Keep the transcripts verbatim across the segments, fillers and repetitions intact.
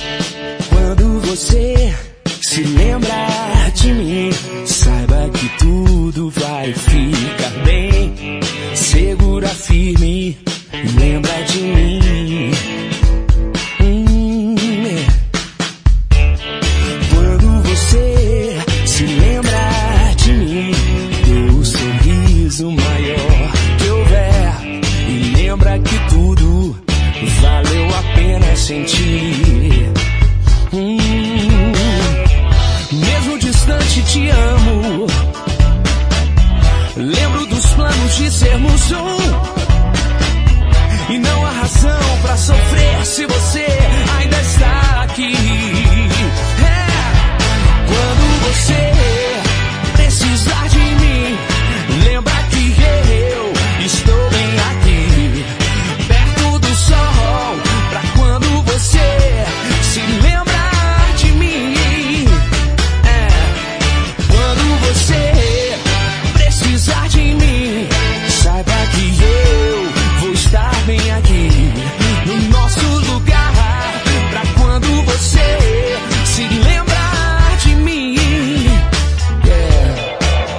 Quando você se lembra de mim, saiba que tudo vai ficar bem. Segura firme e lembra de mim. Hum, é. Quando você se lembra de mim, dê o sorriso maior que houver e lembra que tudo valeu a pena sentir. Hum, mesmo distante te amo. Lembro dos planos de sermos um, e não há razão pra sofrer se você ainda está aqui. É, quando você precisar de mim, lembra que eu estou bem aqui, perto do sol, pra quando você se lembrar de mim. É, quando você precisar de mim, saiba que eu vou estar bem aqui, no nosso lugar, pra quando você se lembrar de mim. Yeah.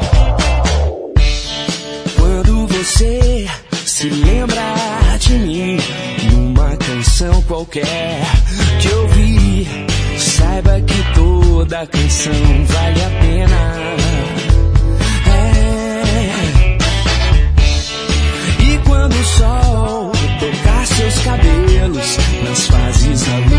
Quando você se lembrar de mim, numa canção qualquer que eu vi, saiba que toda canção vale a pena. E quando o sol tocar seus cabelos nas fases da lua,